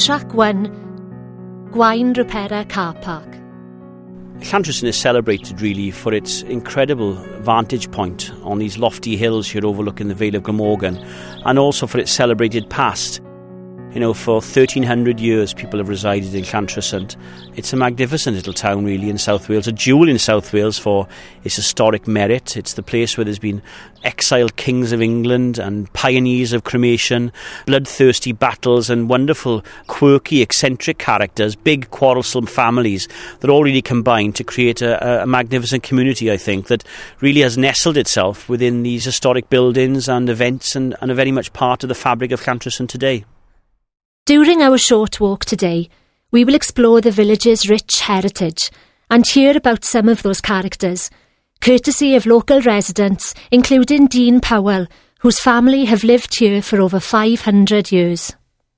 Track 1, Gwaun Rupera Car Park. Llantrisant is celebrated really for its incredible vantage point on these lofty hills here overlooking the Vale of Glamorgan, and also for its celebrated past. You know, for 1,300 years people have resided in Llantrisant. It's a magnificent little town really in South Wales, a jewel in South Wales for its historic merit. It's the place where there's been exiled kings of England and pioneers of cremation, bloodthirsty battles and wonderful, quirky, eccentric characters, big quarrelsome families that all really combine to create a magnificent community, I think, that really has nestled itself within these historic buildings and events and are very much part of the fabric of Llantrisant today. During our short walk today, we will explore the village's rich heritage and hear about some of those characters, courtesy of local residents, including Dean Powell, whose family have lived here for over 500 years.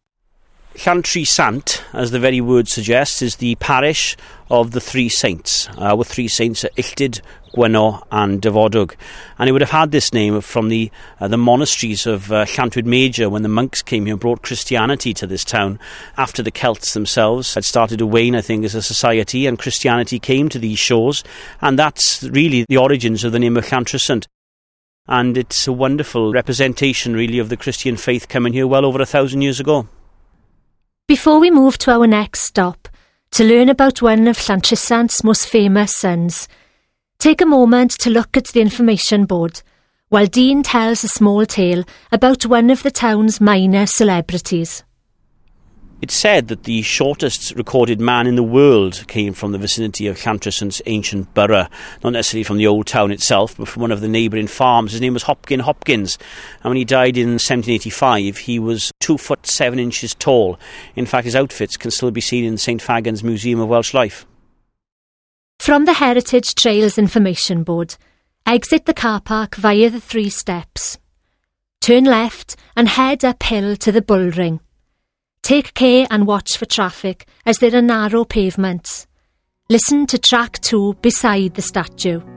Llantrisant, as the very word suggests, is the parish of the three saints. Our three saints are Illtyd, Gwenno and Dyfodwg. And it would have had this name from the monasteries of Llantwit Major when the monks came here and brought Christianity to this town after the Celts themselves had started to wane, I think, as a society, and Christianity came to these shores. And that's really the origins of the name of Llantrisant. And it's a wonderful representation, really, of the Christian faith coming here well over 1,000 years ago. Before we move to our next stop, to learn about one of Llantrisant's most famous sons, take a moment to look at the information board, while Dean tells a small tale about one of the town's minor celebrities. It's said that the shortest recorded man in the world came from the vicinity of Llantrisant's ancient borough, not necessarily from the old town itself, but from one of the neighbouring farms. His name was Hopkin Hopkins, and when he died in 1785, he was 2 foot 7 inches tall. In fact, his outfits can still be seen in St Fagans Museum of Welsh Life. From the Heritage Trails information board, exit the car park via the 3 steps. Turn left and head uphill to the bull ring. Take care and watch for traffic as there are narrow pavements. Listen to track 2 beside the statue.